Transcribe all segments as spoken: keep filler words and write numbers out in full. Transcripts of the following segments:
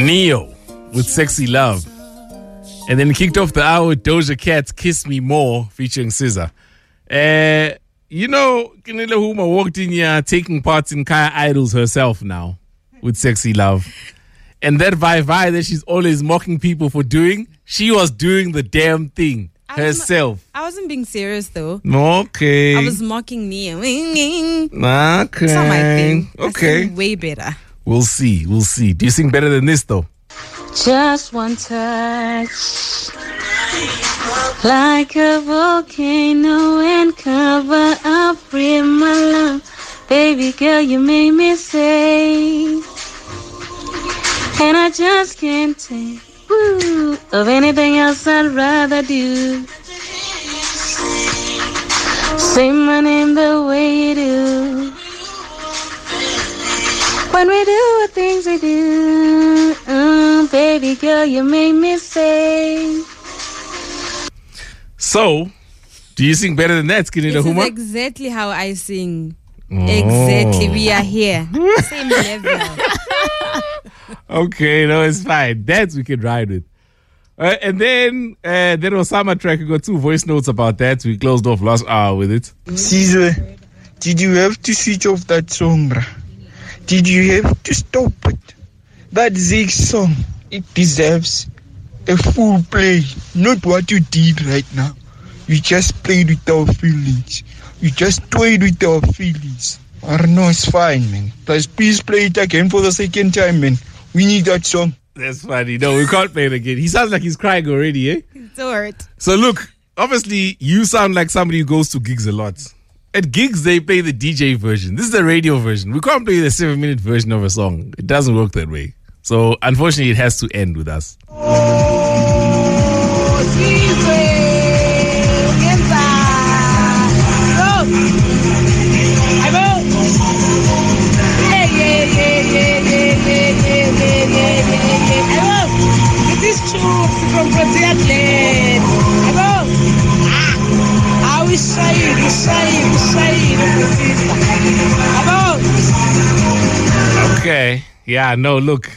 Neo with Sexy Love. And then kicked off the hour with Doja Cat's Kiss Me More featuring S Z A. Uh, you know, Kinele Huma walked in here taking part in Kaya Idols herself now with Sexy Love. And that vai-vai that she's always mocking people for doing, she was doing the damn thing I herself. Was, I wasn't being serious though. Okay. I was mocking Neo. Okay. It's not my thing. Okay. I sing way better. We'll see. We'll see. Do you sing better than this though? Just one touch, like a volcano, and cover up with my love. Baby girl, you made me say, and I just can't take woo, of anything else I'd rather do. Say my name the way you do. When we do the things we do, mm, baby girl, you made me say. So, do you sing better than that, Skinny This Huma? is exactly how I sing. Oh. Exactly, we are here. Same level. Okay, no, it's fine. That we can ride with. Uh, and then uh, that Osama track, we got two voice notes about that. We closed off last hour with it. Caesar, did you have to switch off that song, bruh? Did you have to stop it? That Zig song, it deserves a full play. Not what you did right now. You just played with our feelings. You just toyed with our feelings. I don't know, it's fine, man. Plus, please play it again for the second time, man. We need that song. That's funny. No, we can't play it again. He sounds like he's crying already, eh? It's hurt. So look, obviously, you sound like somebody who goes to gigs a lot. At gigs, they play the D J version. This is the radio version. We can't play the seven-minute version of a song. It doesn't work that way. So, unfortunately, it has to end with us. Okay. Yeah, no, look.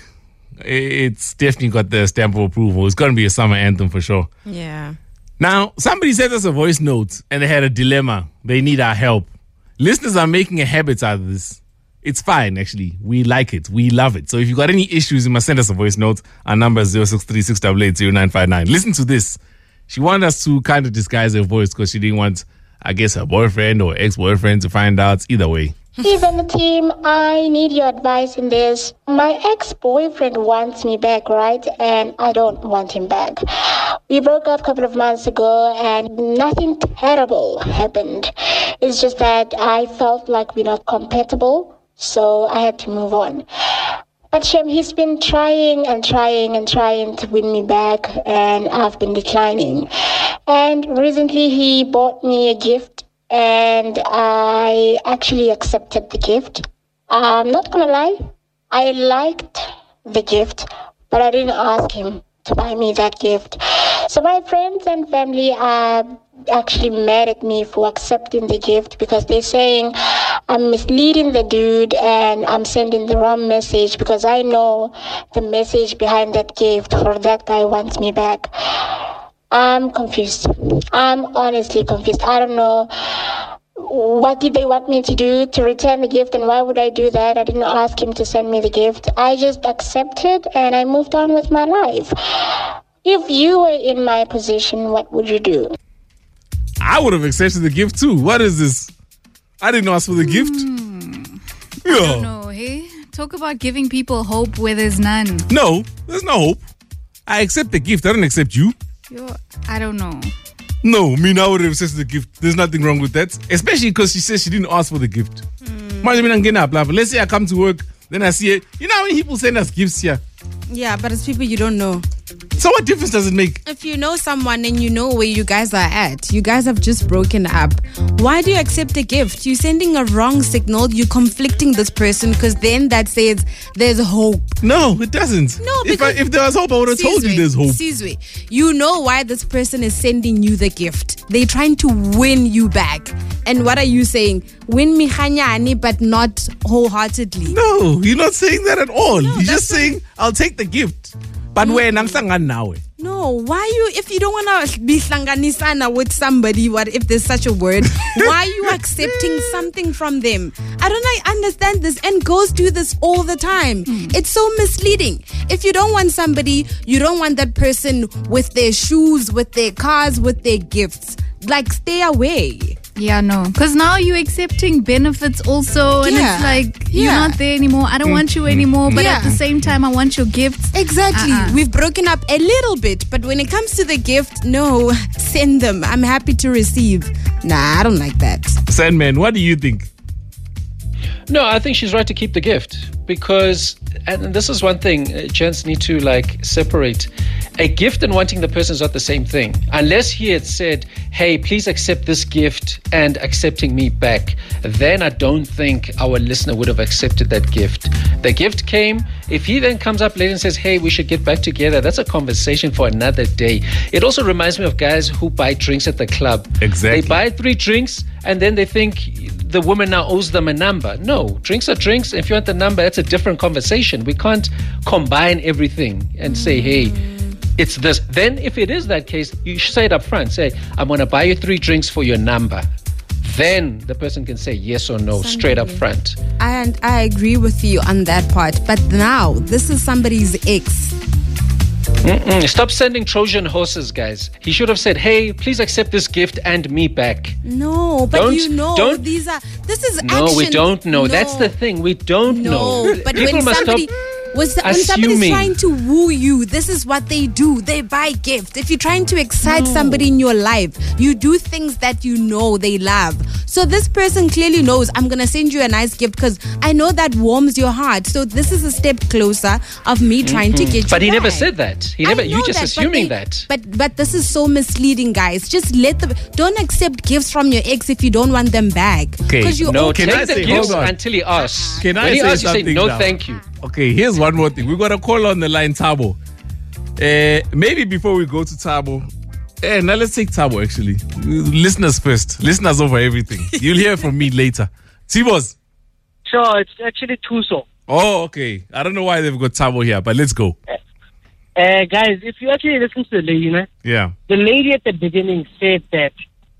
It's definitely got the stamp of approval. It's going to be a summer anthem for sure. Yeah. Now, somebody sent us a voice note and they had a dilemma. They need our help. Listeners are making a habit out of this. It's fine, actually. We like it. We love it. So if you got any issues, you must send us a voice note. Our number is zero six three six eight eight zero nine five nine. Listen to this. She wanted us to kind of disguise her voice because she didn't want, I guess, her boyfriend or ex-boyfriend to find out. Either way. Even the team, I need your advice in this. My ex-boyfriend wants me back, right? And I don't want him back. We broke up a couple of months ago and nothing terrible happened. It's just that I felt like we're not compatible, so I had to move on. But Shem, he's been trying and trying and trying to win me back, and I've been declining. And recently he bought me a gift, and I actually accepted the gift. I'm not gonna lie, I liked the gift, but I didn't ask him to buy me that gift. So my friends and family are actually mad at me for accepting the gift because they're saying I'm misleading the dude and I'm sending the wrong message because I know the message behind that gift or that guy wants me back. I'm confused. I'm honestly confused. I don't know what did they want me to do to return the gift and why would I do that? I didn't ask him to send me the gift. I just accepted and I moved on with my life. If you were in my position, what would you do? I would have accepted the gift too. What is this? I didn't ask for the gift. Mm, Yeah. I don't know, hey? Talk about giving people hope where there's none. No, there's no hope. I accept the gift. I don't accept you. You're, I don't know. No, me now would have accepted the gift. There's nothing wrong with that. Especially because she says she didn't ask for the gift. Mm. Let's say I come to work, then I see it. You know how many people send us gifts here? Yeah, but it's people you don't know. So what difference does it make? If you know someone and you know where you guys are at, you guys have just broken up, why do you accept a gift? You're sending a wrong signal. You're conflicting this person because then that says there's hope. No, it doesn't. No, if, I, because- if there was hope, I would have told you there's hope. Sizwe, you know why this person is sending you the gift. They're trying to win you back. And what are you saying? Win me khanyani, but not wholeheartedly. No, you're not saying that at all. No, you're that's just saying, I'll take the gift. But when I'm saying now, No, why you, if you don't want to be hlanganisana with somebody, what if there's such a word, why are you accepting something from them? I don't like, understand this, and girls do this all the time. It's so misleading. If you don't want somebody, you don't want that person with their shoes, with their cars, with their gifts. Like, stay away. Yeah, no. Because now you're accepting benefits also. And Yeah. it's like, you're Yeah. not there anymore. I don't want you anymore. But Yeah. at the same time, I want your gifts. Exactly. Uh-uh. We've broken up a little bit, but when it comes to the gift, no, send them. I'm happy to receive. Nah, I don't like that. Sandman, what do you think? No, I think she's right to keep the gift because, and this is one thing uh, gents need to like separate. A gift and wanting the person is not the same thing. Unless he had said, hey, please accept this gift and accepting me back, then I don't think our listener would have accepted that gift. The gift came. If he then comes up later and says, hey, we should get back together, that's a conversation for another day. It also reminds me of guys who buy drinks at the club. Exactly. They buy three drinks and then they think the woman now owes them a number. No, drinks are drinks. If you want the number, that's a different conversation. We can't combine everything and say, hey, it's this. Then if it is that case, you should say it up front. Say, I'm going to buy you three drinks for your number. Then the person can say yes or no straight up front. And I agree with you on that part. But now, this is somebody's ex. Mm-mm. Stop sending Trojan horses, guys. He should have said, hey, please accept this gift and me back. No, but Don't- you know, don't- these are, this is No, action. we don't know. No. That's the thing. We don't No, know. but People when must somebody, stop was, when somebody's assuming. trying to woo you, this is what they do. They buy gifts. If you're trying to excite somebody in your life, you do things that you know they love. So this person clearly knows, I'm going to send you a nice gift because I know that warms your heart. So this is a step closer of me trying to get you But he never back. said that. He I never. know You just that, but assuming they- that. But but this is so misleading, guys. Just let them. Don't accept gifts from your ex if you don't want them back. Okay, Because you No, all- Can take I the say- gifts hold on. until he asks. Can I when he say asks, you say something no, now? thank you. Okay, here's one more thing. We got a call on the line, Tabo. Uh, maybe before we go to Tabo, eh, now let's take Tabo actually. Listeners first. Listeners over everything. You'll hear from me later. Tibos. Sure, it's actually Tuso. Oh, okay. I don't know why they've got Tabo here, but let's go. Uh, guys, if you actually listen to the lady, né, Yeah. the lady at the beginning said that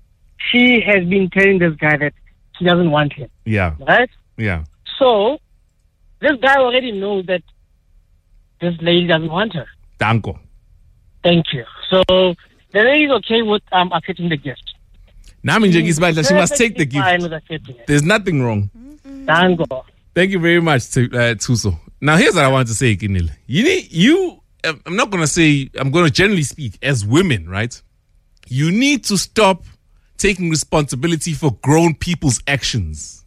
she has been telling this guy that she doesn't want him, Yeah. right? Yeah. So, this guy already knows that this lady doesn't want her. Danko. Thank you. So, the lady is okay with um, accepting the gift. Nami nje ngisibadla, she must take the Perfectly fine gift. with accepting it. There's nothing wrong. Dango. Thank you very much, T- uh, Tuso. Now, here's what I want to say, Kinil. You need, you, um, I'm not going to say, I'm going to generally speak, as women, right? You need to stop taking responsibility for grown people's actions.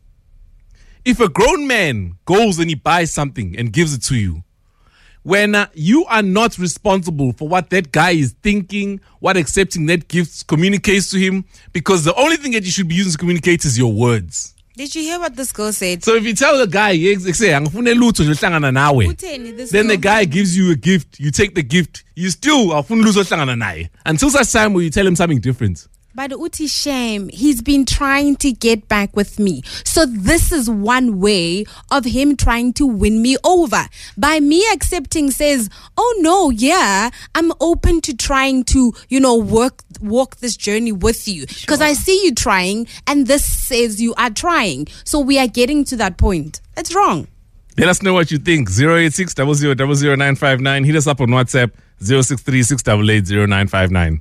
If a grown man goes and he buys something and gives it to you, when uh, you are not responsible for what that guy is thinking, what accepting that gift communicates to him, because the only thing that you should be using to communicate is your words. Did you hear what this girl said? So if you tell the guy, ex- ex- say, "Angifune lutho nje ohlangana nawe," Utheni, this then the girl? guy gives you a gift, you take the gift, you still awufuni lutho ohlangana naye until such time where you tell him something different. But Uti shame, he's been trying to get back with me. So this is one way of him trying to win me over. By me accepting says, oh no, yeah, I'm open to trying to, you know, work, walk this journey with you. Because I see you trying and this says you are trying. So we are getting to that point. That's wrong. Let us know what you think. zero eight six, zero zero zero zero nine five nine. Hit us up on WhatsApp, zero six three six eight eight zero nine five nine.